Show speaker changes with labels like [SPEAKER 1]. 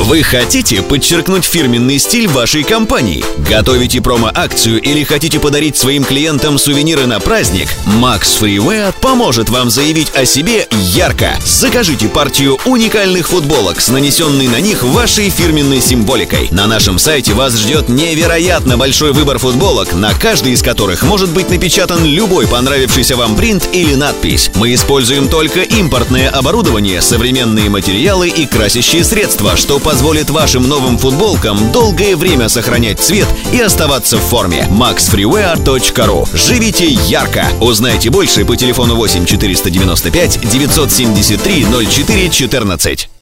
[SPEAKER 1] Вы хотите подчеркнуть фирменный стиль вашей компании? Готовите промо-акцию или хотите подарить своим клиентам сувениры на праздник? Max Freewear поможет вам заявить о себе ярко. Закажите партию уникальных футболок с нанесенной на них вашей фирменной символикой. На нашем сайте вас ждет невероятно большой выбор футболок, на каждой из которых может быть напечатан любой понравившийся вам принт или надпись. Мы используем только импортное оборудование, современные материалы и красящие средства, что позволит вашим новым футболкам долгое время сохранять цвет и оставаться в форме. maxfreewear.ru. Живите ярко! Узнайте больше по телефону 8 495 973 04 14.